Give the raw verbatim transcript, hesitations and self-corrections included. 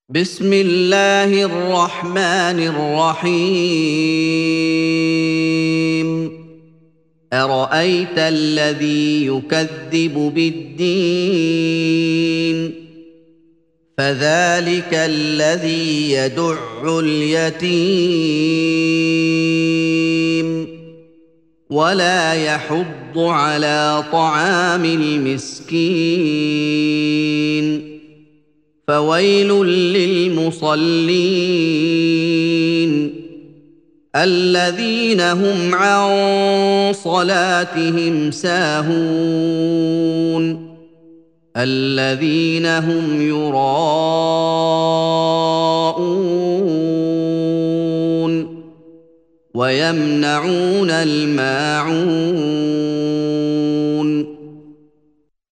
بسم الله الرحمن الرحيم أرأيت الذي يكذب بالدين فذلك الذي يدع اليتيم ولا يحض على طعام المسكين فويل للمصلين الذين هم عن صلاتهم ساهون الذين هم يراءون ويمنعون الماعون